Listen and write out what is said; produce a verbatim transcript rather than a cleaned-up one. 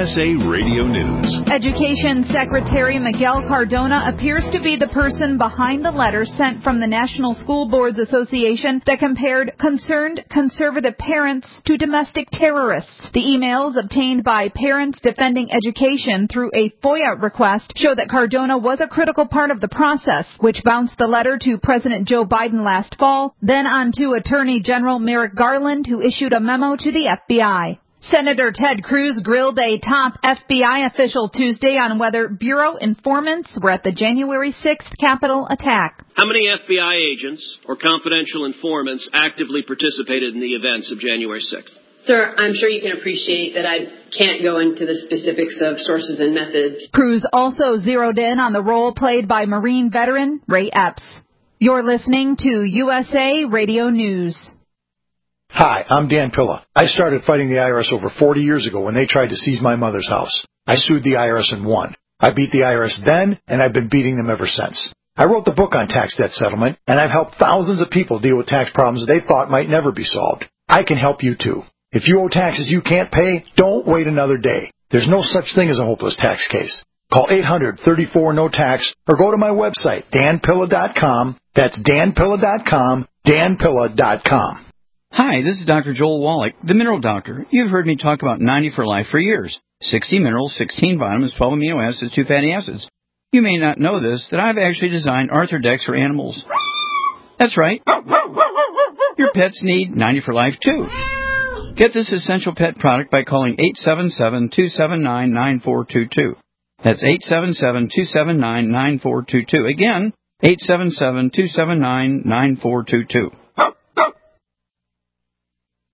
S A Radio News. Education Secretary Miguel Cardona appears to be the person behind the letter sent from the National School Boards Association that compared concerned conservative parents to domestic terrorists. The emails obtained by Parents Defending Education through a FOIA request show that Cardona was a critical part of the process, which bounced the letter to President Joe Biden last fall, then on to Attorney General Merrick Garland, who issued a memo to the F B I. Senator Ted Cruz grilled a top F B I official Tuesday on whether Bureau informants were at the January sixth Capitol attack. How many F B I agents or confidential informants actively participated in the events of January sixth? Sir, I'm sure you can appreciate that I can't go into the specifics of sources and methods. Cruz also zeroed in on the role played by Marine veteran Ray Epps. You're listening to U S A Radio News. Hi, I'm Dan Pilla. I started fighting the I R S over forty years ago when they tried to seize my mother's house. I sued the I R S and won. I beat the I R S then, and I've been beating them ever since. I wrote the book on tax debt settlement, and I've helped thousands of people deal with tax problems they thought might never be solved. I can help you too. If you owe taxes you can't pay, don't wait another day. There's no such thing as a hopeless tax case. Call eight hundred, thirty-four, no tax or go to my website, dan pilla dot com. That's dan pilla dot com, dan pilla dot com. Hi, this is Doctor Joel Wallach, the Mineral Doctor. You've heard me talk about ninety for Life for years. sixty minerals, sixteen vitamins, twelve amino acids, two fatty acids. You may not know this, that I've actually designed Arthrodex for animals. That's right. Your pets need ninety for Life too. Get this essential pet product by calling eight seven seven, two seven nine, nine four two two. That's eight seven seven, two seven nine, nine four two two. Again, eight seven seven, two seven nine, nine four two two.